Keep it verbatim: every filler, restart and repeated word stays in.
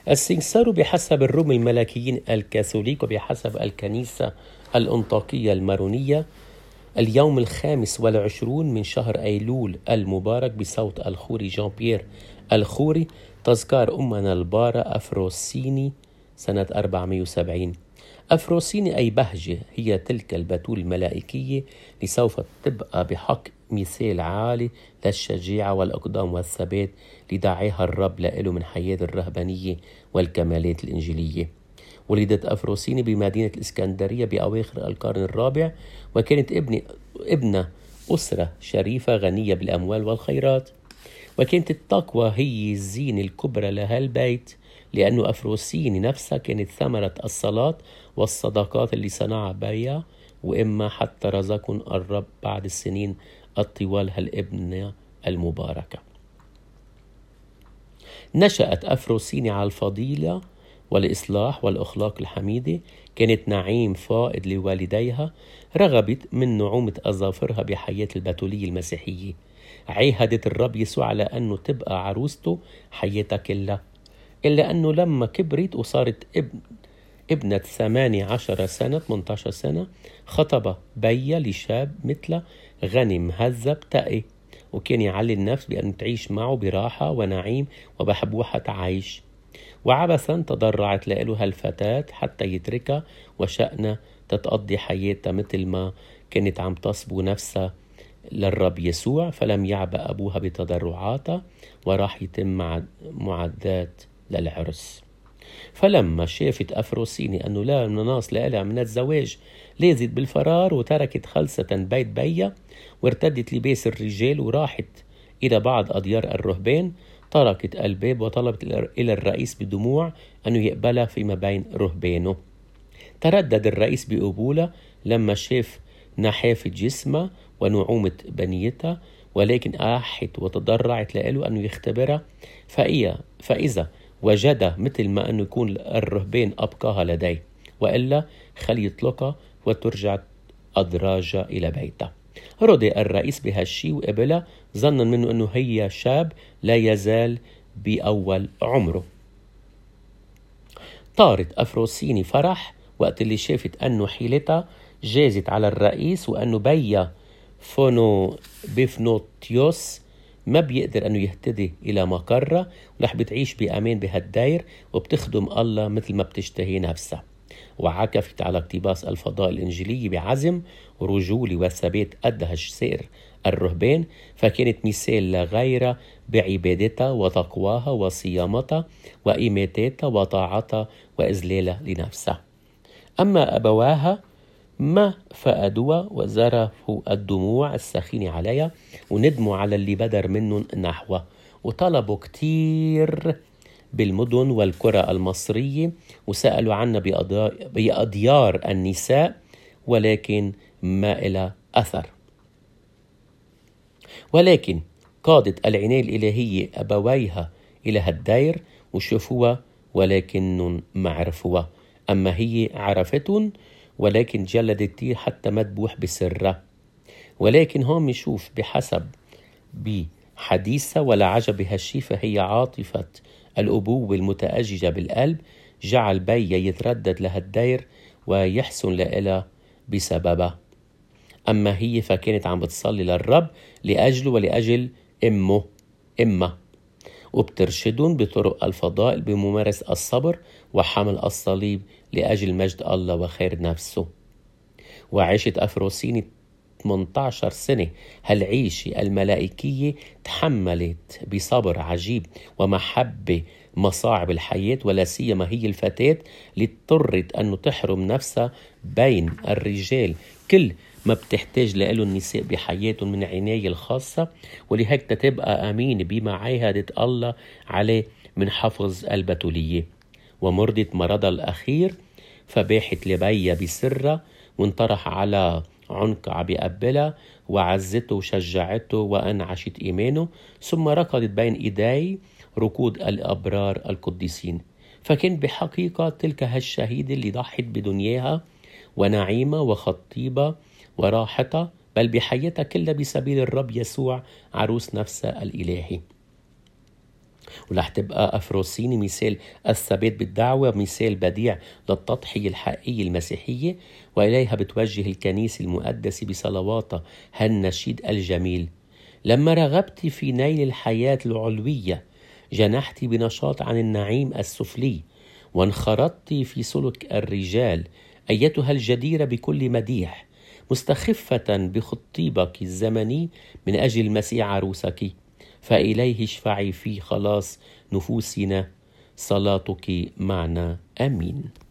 السمسار بحسب الروم الملكيين الكاثوليك وبحسب الكنيسة الأنطاكية المارونية اليوم الخامس والعشرون من شهر أيلول المبارك بصوت الخوري جان بيير الخوري تذكار أمنا البارة أفروسيني سنة أربعمائة وسبعين. أفروسيني أي بهجة هي تلك البتول الملائكية اللي سوف تبقى بحق مثال عالي للشجاعة والإقدام والثبات لدعاها الرب لإله من حياة الرهبانية والكمالات الإنجيلية. ولدت أفروسيني بمدينة الإسكندرية بأواخر القرن الرابع، وكانت ابن ابنة أسرة شريفة غنية بالأموال والخيرات، وكانت التقوى هي الزينة الكبرى لها البيت، لأنه أفروسيني نفسها كانت ثمرة الصلاة والصدقات اللي صنعها بيها وإما حتى رزقكم الرب بعد السنين الطوال هالابنة المباركة. نشأت أفروسيني على الفضيلة والإصلاح والأخلاق الحميدة، كانت نعيم فائض لوالديها، رغبت من نعومة أظافرها بحياة البتولية المسيحية، عاهدت الرب يسوع على أنه تبقى عروسته حياتها كلها، إلا أنه لما كبرت وصارت ابن ابنة ثمانية عشر سنة ثمانية عشر سنة خطب بيا لشاب مثله غني مهذب تقي، وكان يعلي النفس بأن تعيش معه براحة ونعيم وبحبوحة عيش، وعبثا تضرعت له هالفتاة حتى يتركها وشأنها تتقضي حياتها مثل ما كانت عم تصبو نفسها للرب يسوع، فلم يعبأ أبوها بتضرعاتها وراح يتم معدات للعرس. فلما شافت أفروسيني أنه لا مناص لها من الزواج لازت بالفرار وتركت خلصة بيت بيا وارتدت لباس الرجال وراحت إلى بعض أديار الرهبان، تركت الباب وطلبت إلى الرئيس بدموع أنه يقبلها فيما بين رهبانه. تردد الرئيس بقبولها لما شاف نحافة جسمها ونعومة بنيتها، ولكن آحت وتضرعت له أنه يختبرها، فإذا وجدها مثل ما أنه يكون الرهبان أبقاها لديه، وإلا خلي يطلقها وترجع أدراجها إلى بيتها. رضي الرئيس بهالشي وقبلها ظنا منه أنه هي شاب لا يزال بأول عمره. طارت أفروسيني فرح وقت اللي شافت أنه حيلتها جازت على الرئيس وأنه بيا فونو بيفنوتيوس ما بيقدر أنه يهتدي إلى مقرة ورح بتعيش بأمان بهالداير وبتخدم الله مثل ما بتشتهي نفسها. وعكفت على اقتباس الفضاء الإنجيلي بعزم ورجولة وثبات أدهش سير الرهبان، فكانت مثال لغيرها بعبادتها وتقواها وصيامتها وإماتتها وطاعتها وإذلالها لنفسها. أما أبواها ما فقدوها وزرفوا الدموع السخينة عليها وندموا على اللي بدر منهم نحوه، وطلبوا كتير بالمدن والقرى المصرية وسألوا عنها بأديار النساء، ولكن ما إلى أثر. ولكن قادت العناية الإلهية أبويها إلى هالدير وشوفوها ولكن ما عرفوها، أما هي عرفتهم ولكن جلدت كتير حتى ما تبوح بسرها. ولكن هون نشوف بحسب بحديثها ولا عجب بهالشي، فهي عاطفة الأبوة المتأججة بالقلب جعل بيا يتردد لهالدير ويحسن لإلها بسببها. أما هي فكانت عم بتصلي للرب لأجله ولأجل أمه أمه وبترشدهم بطرق الفضائل بممارسة الصبر وحمل الصليب لأجل مجد الله وخير نفسه. وعاشت أفروسيني ثمانية عشر سنة هالعيشة الملائكية، تحملت بصبر عجيب ومحبة مصاعب الحياة، ولا سيما هي الفتاة اللي اضطرت أنه تحرم نفسها بين الرجال كل ما بتحتاج له النساء بحياتهم من عناية الخاصة، ولهيك تبقى أمين بما عاهدت الله عليه من حفظ البتولية. ومرضت مرضها الأخير فباحت لبيا بسرها وانطرح على عنقها بقبلها وعزته وشجعته وأنعشت إيمانه، ثم ركضت بين إيدي ركود الأبرار القديسين. فكان بحقيقة تلك هالشهيدة اللي ضحت بدنياها ونعيمة وخطيبة وراحتها بل بحياتها كلها بسبيل الرب يسوع عروس نفسها الإلهي. ورح تبقى أفروسيني مثال الثبات بالدعوة، مثال بديع للتضحية الحقيقية المسيحية، وإليها بتوجه الكنيسة المقدسة بصلواتها هالنشيد الجميل: لما رغبت في نيل الحياة العلوية جنحت بنشاط عن النعيم السفلي، وانخرطت في سلك الرجال أيتها الجديرة بكل مديح، مستخفة بخطيبك الزمني من أجل المسيح عروسك، فإليه اشفعي في خلاص نفوسنا، صلاتك معنا، آمين.